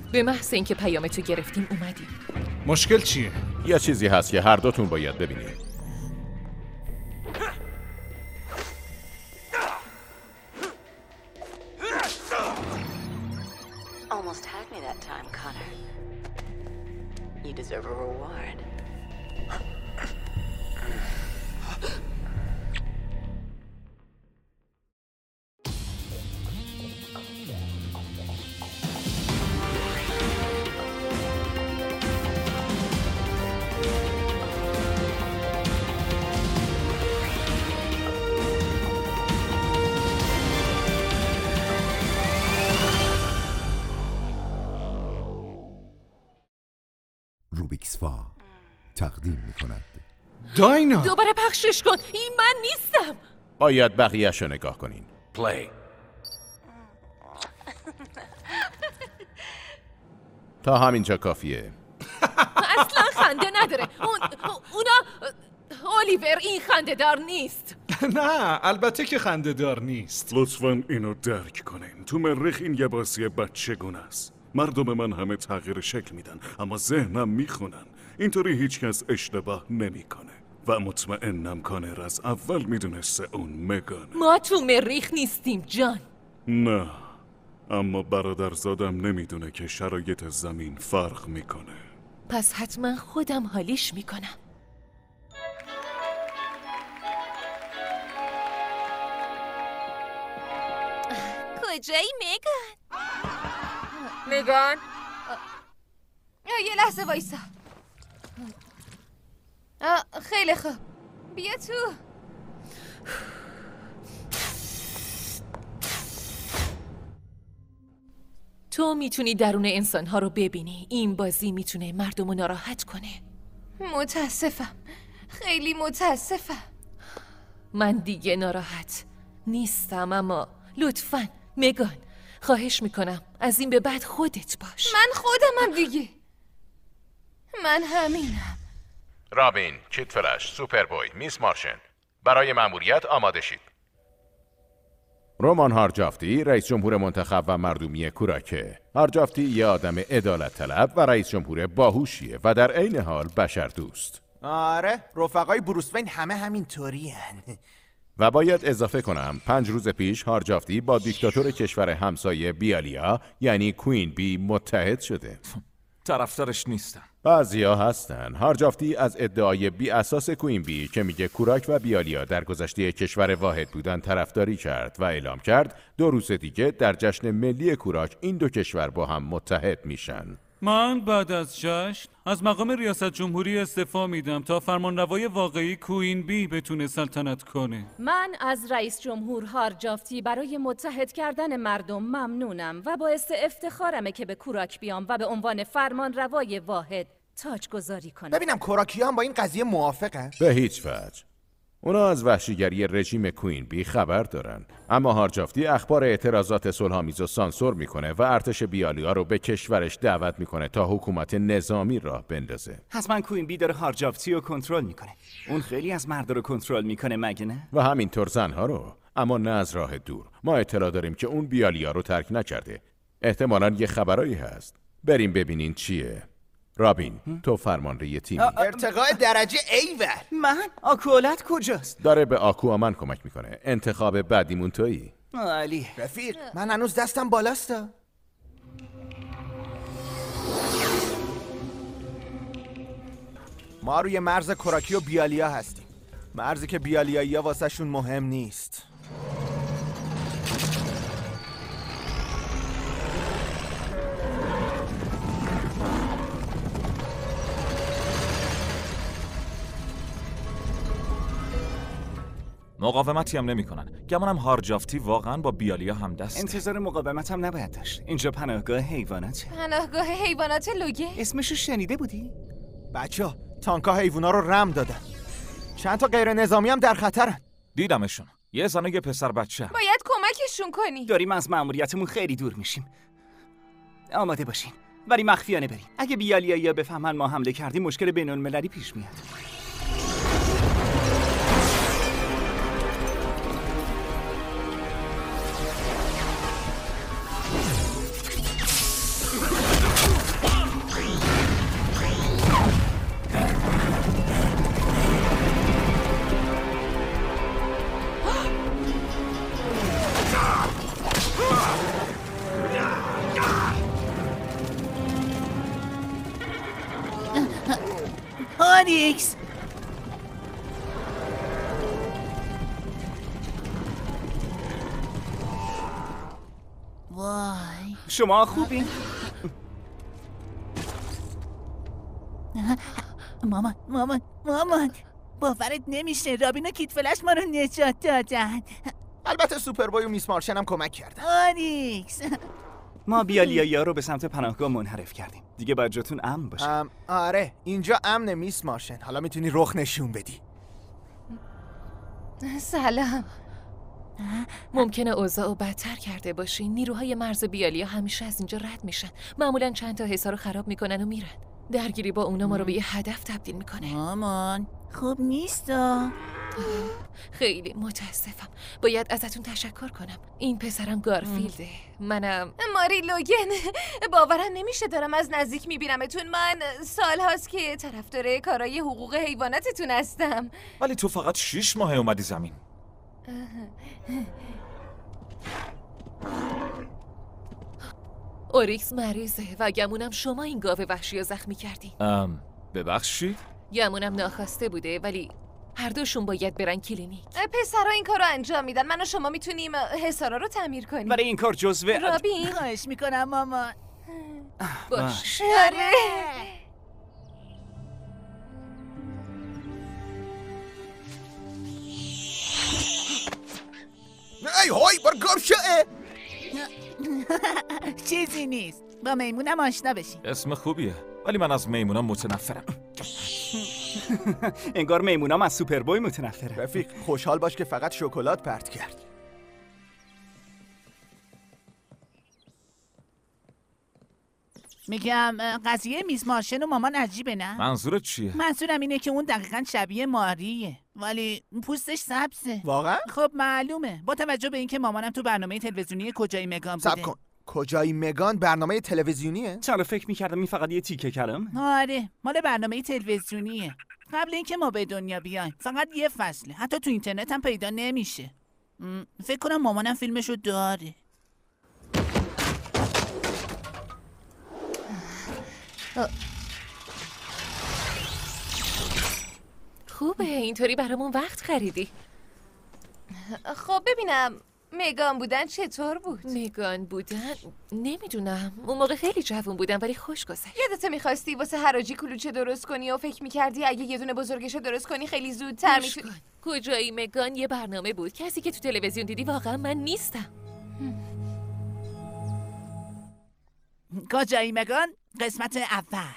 به محض اینکه پیامتو گرفتیم اومدیم. مشکل چیه؟ یه چیزی هست که هر دوتون باید ببینید. Almost had me that time, Connor. You deserve a reward. روبیکس فا تقدیم می‌کند. داینا دوباره پخشش کن. این من نیستم. باید بقیه‌اش رو نگاه کنین. پلی. تا همینجا کافیه. اصلا خنده نداره. اونا الیور این خنده دار نیست. نه البته که خنده دار نیست. لطفاً اینو درک کنین. تو مریخ این یه بازی بچگونه است. مردم من همه تغییر شکل میدن اما ذهنم میخونن. اینطوری هیچکس اشتباه نمیکنه و مطمئنم کانر از اول میدونسته اون مگانه. ما تو مریخ نیستیم جان. نه اما برادرزادم نمیدونه که شرایط زمین فرق میکنه. پس حتما خودم حالیش میکنم. کجایی میگان؟ میگان؟ یه لحظه وایسا. خیلی خوب بیا تو. تو میتونی درون انسانها رو ببینی. این بازی میتونه مردم رو ناراحت کنه. متاسفم، خیلی متاسفم. من دیگه ناراحت نیستم اما لطفاً مگان خواهش میکنم از این به بعد خودت باش. من خودمم دیگه. من همینم. رابین، کیت فلش، سوپربوی، میس مارشن، برای مأموریت آماده شید. رومان هارجافتی، رئیس جمهور منتخب و مردمی کوراکه. هارجافتی یه آدم عدالت طلب و رئیس جمهور باهوشیه و در عین حال بشر دوست. آره، رفقای بروس وین همه همین طورین. و باید اضافه کنم 5 روز پیش هارجافتی با دیکتاتور کشور همسایه بیالیا یعنی کوین بی متحد شده. طرفدارش نیستم. بعضیا هستن. هارجافتی از ادعای بی اساس کوین بی که میگه کوراک و بیالیا در گذشته کشور واحد بودن طرفداری کرد و اعلام کرد 2 روز دیگه در جشن ملی کوراک این 2 کشور با هم متحد میشن. من بعد از جشن از مقام ریاست جمهوری استعفا میدم تا فرمانروای واقعی کوین بی بتونه سلطنت کنه. من از رئیس جمهور هارجافتی برای متحد کردن مردم ممنونم و باعث افتخارمه که به کوراک بیام و به عنوان فرمانروای واحد تاج گذاری کنم. ببینم کوراکی‌ها هم با این قضیه موافقن؟ به هیچ وجه. اونا از وحشیگری رژیم کوین بی خبر دارن، اما هارجافتی اخبار اعتراضات صلح‌آمیز رو سانسور میکنه و ارتش بیالیا رو به کشورش دعوت میکنه تا حکومت نظامی راه بندازه. حتما کوین بی داره هارجافتی رو کنترل میکنه. اون خیلی از مردا رو کنترل میکنه مگه نه؟ و همینطور زنها رو، اما نه از راه دور. ما اطلاع داریم که اون بیالیا رو ترک نکرده. احتمالاً یه خبرایی هست. بریم ببینین چیه. رابین، تو فرمانده تیمی. ارتقاء درجه ایول. من؟ آکولت کجاست؟ داره به آکوآمن کمک میکنه. انتخاب بعدیمون تویی. عالی. رفیق، من هنوز دستم بالاستا. ما روی مرز کوراکی و بیالیا هستیم. مرزی که بیالیایی‌ها واسه شون مهم نیست. مقاومتی هم نمی‌کنن. گمانم هارجافتی واقعا با بیالیا هم دست. انتظار مقاومت هم نباید داشت. اینجا پناهگاه حیوانات. پناهگاه حیوانات لوگه؟ اسمشو شنیده بودی؟ بچه‌ها، تانک‌ها حیونا رو رم دادن. چند تا غیر نظامی هم در خطرن. دیدمشون. یه زن و یه پسر بچه. باید کمکشون کنی. داریم از مأموریتمون خیلی دور میشیم. آماده باشین. ولی مخفیانه بریم. اگه بیالیایی‌ها بفهمن ما حمله کردیم مشکل بین‌المللی پیش میاد. آلیکس! وای شما خوبین؟ مامان باورت نمیشه رابین و کیت فلش ما رو نجات دادن. البته سوپربوی و میس مارشن هم کمک کردن. آلیکس ما بیالیایی رو به سمت پناهگاه منحرف کردیم. دیگه باید جاتون امن باشه. آره اینجا امن میس مارشن. حالا میتونی رخ نشون بدی. سلام. ممکنه اوضاعو بدتر کرده باشین. نیروهای مرز بیالیا همیشه از اینجا رد میشن. معمولا چند تا حصار رو خراب میکنن و میرن. درگیری با اونا ما رو به یه هدف تبدیل میکنه. مامان خوب نیست. خیلی متاسفم. باید ازتون تشکر کنم. این پسرم گارفیلده. منم ماری لوگن. باورم نمیشه دارم از نزدیک میبینمتون. من سال هاست که طرفدار کارای حقوق حیواناتتون هستم. ولی تو فقط 6 ماه اومدی زمین. اوریکس مریضه و گمونم شما این گاو وحشی رو زخمی کردی. ببخشید؟ گمونم ناخواسته بوده ولی هر دوشون باید برن کلینیک. پسرا این کارو انجام میدن. من و شما میتونیم حصارا رو تعمیر کنیم. برای این کار جزوه رابین خواهش میکنم مامان. باش. آره. ای های بار گم شده. چیزی نیست. با میمونم آشنا بشین. اسم خوبیه ولی من از میمونا متنفرم. انگار میمونام از سوپربوی متنفره. رفیق خوشحال باش که فقط شکلات پرت کرد. میگم قضیه میس مارشن و مامان عجیبه نه؟ منظورت چیه؟ منظورم اینه که اون دقیقاً شبیه ماریه ولی پوستش سبزه. واقعا؟ خب معلومه با توجه به اینکه مامانم تو برنامه تلویزیونی کجای مگان بوده. صبر کن. کجای مگان برنامه تلویزیونیه؟ چرا فکر میکردم این فقط یه تیکه کلام؟ آره مال برنامه تلویزیونیه. قبل اینکه ما به دنیا بیایم فقط یه فصله. حتی تو اینترنت هم پیدا نمیشه. فکر کنم مامانم فیلمشو داره. خوبه اینطوری برامون وقت خریدی. خب ببینم مگان بودن چطور بود؟ مگان بودن؟ نمیدونم. اون موقع خیلی جوون بودم ولی خوش گذشت. یادت میخواستی واسه حراجی کلوچه درست کنی و فکر میکردی اگه یه دونه بزرگشو درست کنی خیلی زودتر میتونی. کجایی مگان یه برنامه بود. کسی که تو تلویزیون دیدی واقعا من نیستم. کجایی مگان قسمت اول.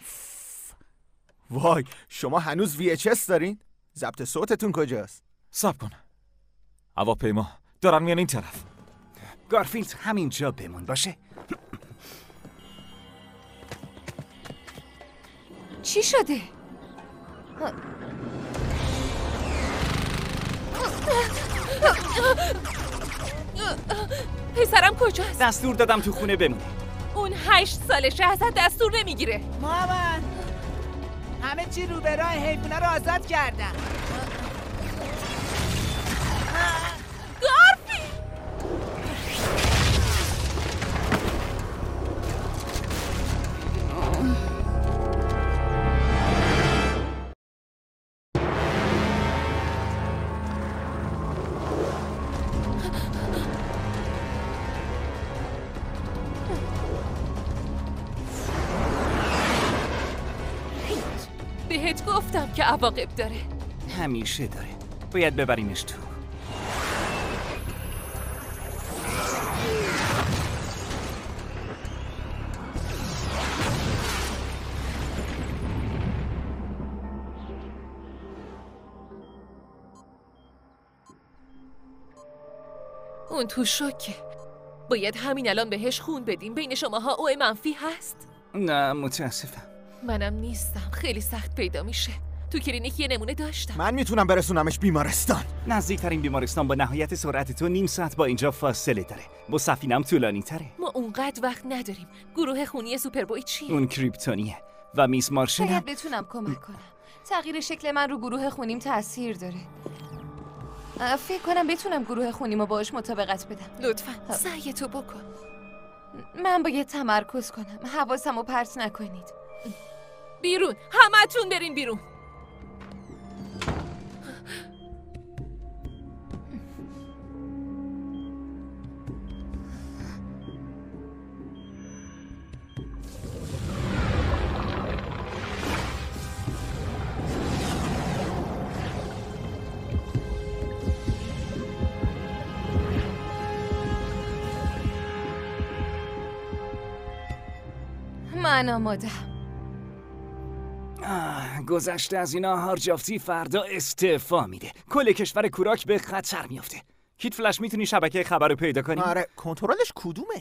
وای شما هنوز VHS دارین؟ ضبط صوتتون کجاست؟ صبر کن. هواپیما دارن میان این طرف. گارفیلد همینجا بمون باشه. چی شده؟ پسرم کجاست؟ دستور دادم تو خونه بمونه. اون 8 سالشه ازت دستور نمیگیره. مامان همه چی رو به راه حیوونا رو آزاد کردم. گارفی! بهت گفتم که عواقب داره. همیشه داره. باید ببریمش تو. اون تو شوکه. باید همین الان بهش خون بدیم. بین شماها او منفی هست؟ نه متاسفم. منم نیستم. خیلی سخت پیدا میشه. تو کلینیک یه نمونه داشتم. من میتونم برسونمش بیمارستان. نزدیکترین بیمارستان با نهایت سرعت تو نیم ساعت با اینجا فاصله داره. با سفینه‌ام طولانی تره. ما اونقدر وقت نداریم. گروه خونی سوپربوی چیه؟ اون کریپتونیه و میس مارشن شاید بتونم کمک کنم. تغییر شکل من رو گروه خونیم تأثیر داره. فکر کنم بتونم گروه خونیمو باهاش مطابقت بدم. لطفاً سعی تو بکن. من باید تمرکز کنم. حواسمو پرت نکنید. بیرون. همتون برین بیرون. من آمادم. گذشته از اینا هارجافتی فردا استعفا میده. کل کشور کوراک به خطر میافته. کیت فلش میتونی شبکه خبر رو پیدا کنی؟ آره، کنترلش کدومه؟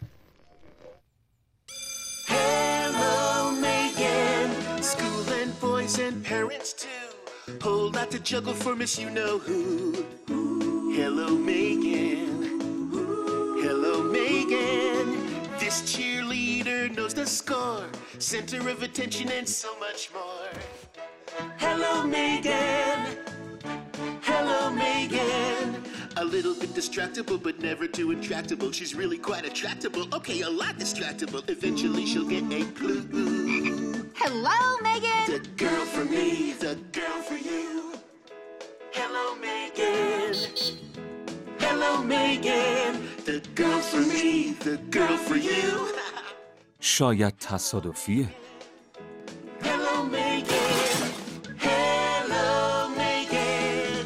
Hello, Megan. School and boys and parents too. Pulled out to juggle for Miss You Know Who. Hello, Megan. Hello, Megan. This cheerleader knows the score. Center of attention and so much more. Hello, Megan. Hello, Megan. A little bit distractible, but never too intractable. She's really quite attractable. Okay, a lot distractible. Eventually she'll get a clue. Hello, Megan. The girl for me, the girl for you. Hello, Megan. Hello, Megan. The girl for me, the girl for you. شاید تصادفیه. Hello, Megan. Hello, Megan.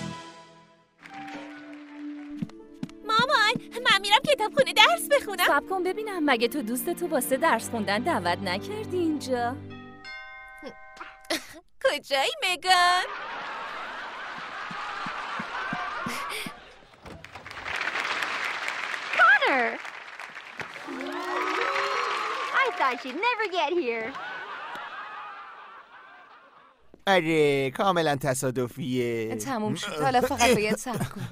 مامان، من میرم کتابخونه درس بخونم. صبر کن ببینم، مگه تو دوستتو واسه درس خوندن دعوت نکردی اینجا؟ کجایی مگان؟ Connor! I thought you'd never get here. آره، کاملا تصادفیه. تموم شد. حالا فقط باید صبر کنی.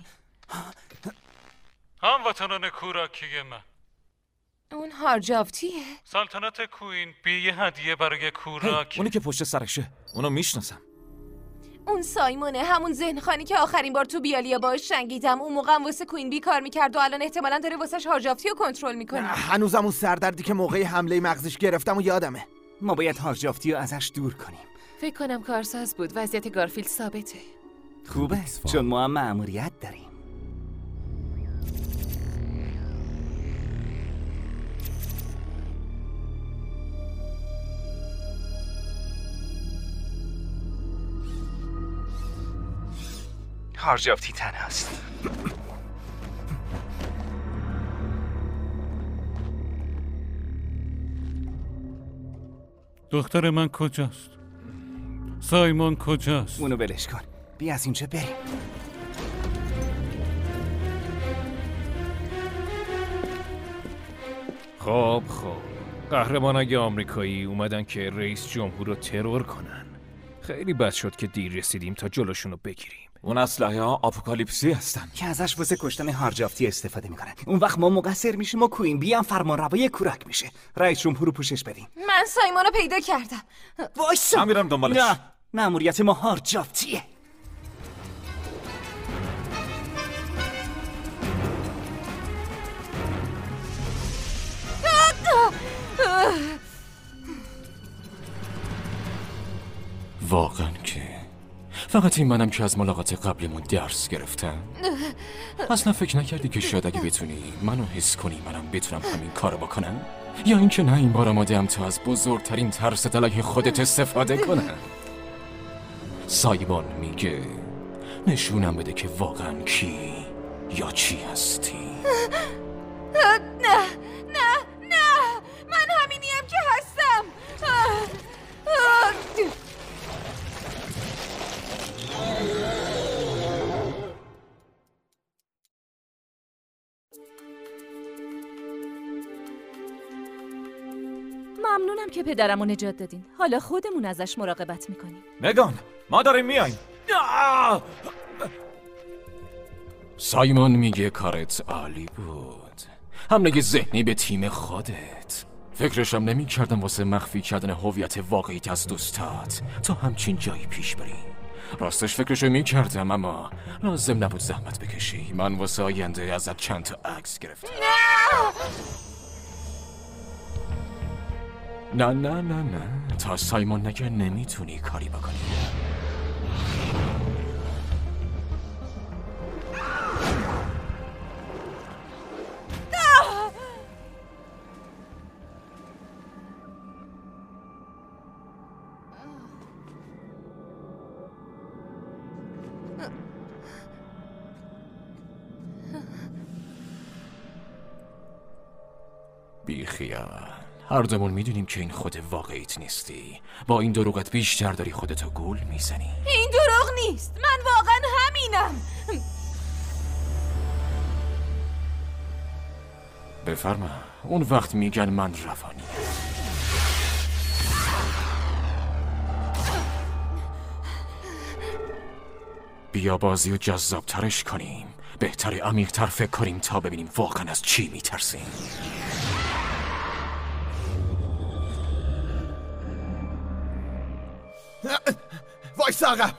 هموطنان کوراکی من، اون هارجافتیه؟ سلطنت کوین بی یه هدیه برای کوراک. اونی که پشت سرشه، اونو میشناسم. اون سایمونه، همون ذهنخانی که آخرین بار تو بیالیا باهاش جنگیدم. اون موقع هم واسه کوین بی کار میکرد و الان احتمالاً داره واسش هارجافتی رو کنترل میکنه. هنوزم اون سردردی که موقع حمله مغزش گرفتم و یادمه. ما باید هارجافتی رو ازش دور کنیم. فکر کنم کارساز بود. وضعیت گارفیلد ثابته. خوبه، چون ما هم مأموریت داریم. هارجافتی تنهاست. دختر من کجاست؟ سایمون کجاست؟ اونو ولش کن. بیا از اینجا بریم. خب قهرمانای آمریکایی اومدن که رئیس جمهور رو ترور کنن. خیلی بد شد که دیر رسیدیم تا جلوشون رو بگیریم. اون اسلحه ها آپوکالیپسی هستن که ازش واسه کشتن هارجافتی استفاده میکنن. اون وقت ما مقصر میشیم و کوین بی هم فرمانروای کوراک میشه. رئیس جمهور رو پوشش بدیم. من سایمون رو پیدا کردم. وایسا. من میرم دنبالش. نه، مأموریت ما هارجافتیه. واقعا که فقط این منم که از ملاقات قبلیمون درس گرفتم. اصلا فکر نکردی که شاید اگه بتونی منو حس کنی منم بتونم همین کارو بکنم؟ یا اینکه نه این بار آماده‌ام تا از بزرگترین ترس علیه خودت استفاده کنم؟ سایمون میگه نشونم بده که واقعا کی یا چی هستی. نه من همینیم که هستم. ممنونم که پدرمو نجات دادین. حالا خودمون ازش مراقبت میکنیم. مگان، ما داریم میاییم. سایمون میگه کارت عالی بود. حمله ذهنی به تیم خودت. فکرشم نمی کردم واسه مخفی کردن هویت واقعیت از دوستات تا همچین جایی پیش بریم. راستش فکرشو می کردم اما لازم نبود زحمت بکشی. من واسه آینده ازت چند تا عکس گرفتم. نه تا سایمون نگه نمیتونی کاری بکنی. بی خیال. هر دومون میدونیم که این خود واقعیت نیستی. با این دروغت بیشتر داری خودتو گول میزنی. این دروغ نیست، من واقعا همینم. بفرما. اون وقت میگن من روانی. بیا بازی رو جذاب ترش کنیم. بهتره عمیق تر فکر کنیم تا ببینیم واقعا از چی میترسیم. وایس عقب.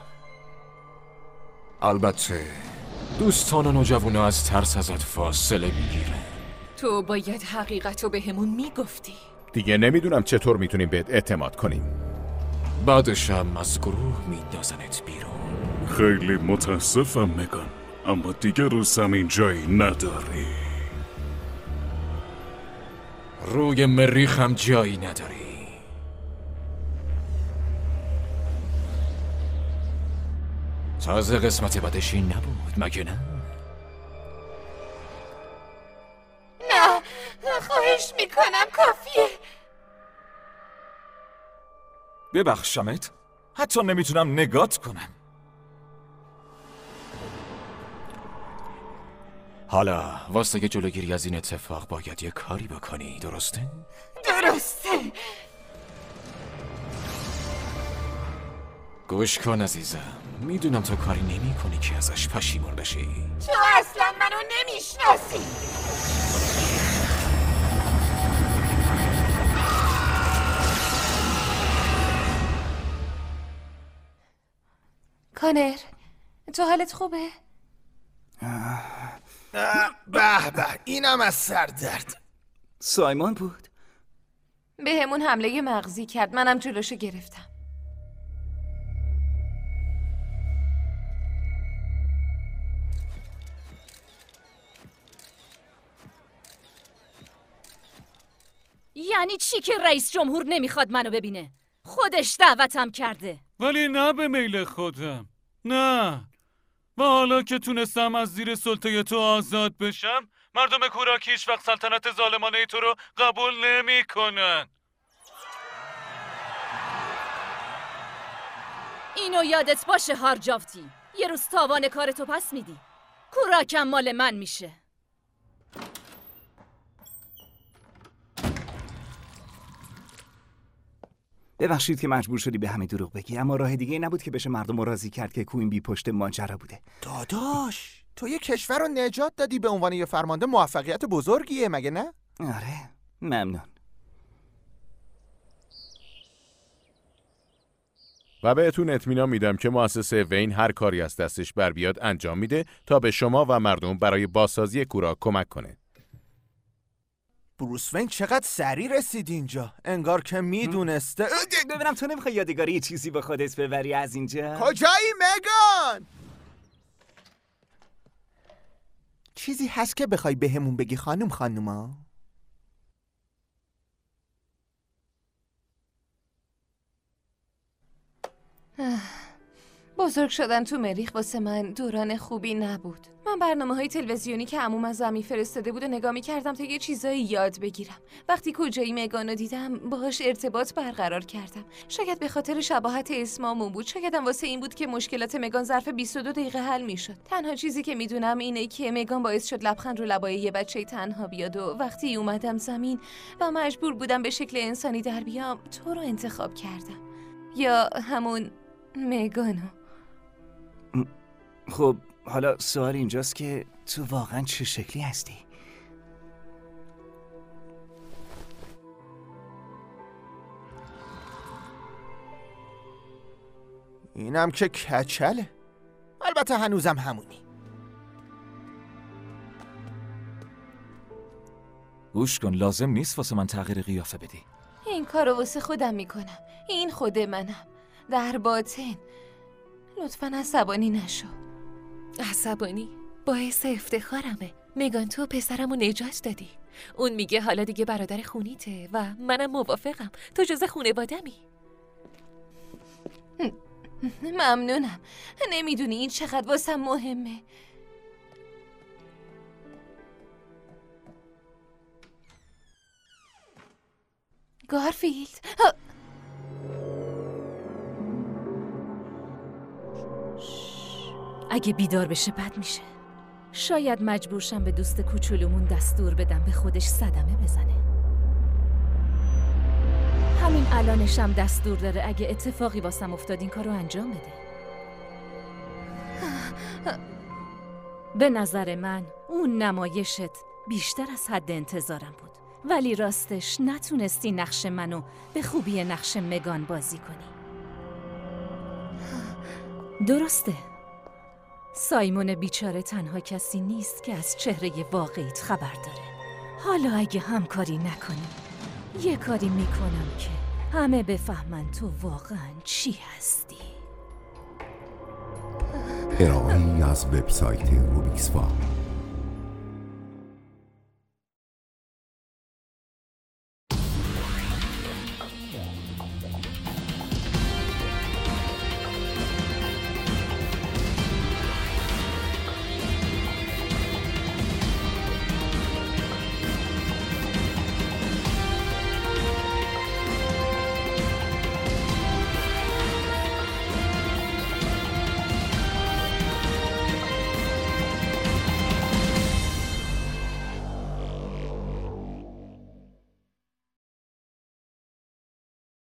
البته دوستان و نوجوانا از ترس ازت فاصله میگیره. تو باید حقیقت رو بهمون میگفتی. دیگه نمیدونم چطور میتونیم بهت اعتماد کنیم. بعدشم از گروه میندازنت بیرون. خیلی متاسفم مگان، اما دیگه رو زمین جایی نداری. روی مریخ هم جایی نداری. تازه قسمت بعدش این نبود مگه نه؟ نه، خواهش میکنم کافیه. ببخشمت، حتی نمیتونم نگات کنم. حالا واسه جلوگیری از این اتفاق باید یه کاری بکنی، درسته؟ درسته. گوش کن عزیزم، میدونم تو کاری نمی کنی که ازش پشیمون بشی. تو اصلا منو نمیشناسی. کانر، تو حالت خوبه؟ به به، اینم از سردرد. سایمون بود. به همون حمله مغزی کرد، منم جلوشو گرفتم. یعنی چی که رئیس جمهور نمیخواد منو ببینه؟ خودش دعوتم کرده. ولی نه به میل خودم، نه. و حالا که تونستم از زیر سلطه تو آزاد بشم، مردم کوراک هیچ وقت سلطنت ظالمانه تو رو قبول نمی کنن. اینو یادت باشه هارجافتی، یه روز تاوان کارتو پس میدی. کوراکم مال من میشه. ببخشید که مجبور شدی به همه دروغ بگی، اما راه دیگه نبود که بشه مردم رو راضی کرد که کوین بی پشت ماجرا بوده. داداش، تو یه کشور رو نجات دادی، به عنوان یه فرمانده موفقیت بزرگیه مگه نه؟ آره، ممنون. و بهتون اطمینان میدم که مؤسسه وین هر کاری از دستش بر بیاد انجام میده تا به شما و مردم برای بازسازی کوراک کمک کنه. بروس وین چقدر سریع رسید اینجا، انگار که میدونسته. ببینم تو نمیخوای یادگاری یه چیزی به خودت ببری از اینجا؟ کجایی مگان؟ چیزی هست که بخوای بهمون بگی خانوما؟ بزرگ شدن تو مریخ واسه من دوران خوبی نبود. من برنامه‌های تلویزیونی که عموم از زمین فرستاده بود و نگاه می‌کردم تا یه چیزایی یاد بگیرم. وقتی کجایی مگانو دیدم باهاش ارتباط برقرار کردم. شاید به خاطر شباهت اسممون بود، شاید هم واسه این بود که مشکلات مگان ظرف 22 دقیقه حل می‌شد. تنها چیزی که میدونم اینه که مگان باعث شد لبخند رو لبای یه بچه تنها بیاد و وقتی اومدم زمین و مجبور بودم به شکل انسانی در بیام، تو رو انتخاب کردم. یا همون مگانو. خب حالا سوال اینجاست که تو واقعا چه شکلی هستی؟ اینم که کچله. البته هنوزم همونی. گوش کن، لازم نیست واسه من تغییر قیافه بدی. این کارو واسه خودم میکنم. این خود منم. در باطن. لطفاً عصبانی نشو. عصبانی؟ باعث افتخارمه. مگان تو پسرمو نجات دادی. اون میگه حالا دیگه برادر خونیته و منم موافقم. تو جز خونوادمی. ممنونم. نمیدونی این چقدر واسم مهمه. گارفیلد. اگه بیدار بشه بد میشه. شاید مجبور شم به دوست کوچولومون دستور بدم به خودش صدمه بزنه. همین الانشم دستور داره اگه اتفاقی واسم افتاد این کارو انجام بده. به نظر من اون نمایشت بیشتر از حد انتظارم بود، ولی راستش نتونستی نقش منو به خوبی نقش مگان بازی کنی. درسته، سایمون بیچاره تنها کسی نیست که از چهره واقعیت خبر داره. حالا اگه همکاری نکنی، یه کاری میکنم که همه بفهمن تو واقعا چی هستی. ارائه‌ای از وبسایت روبیکس فا.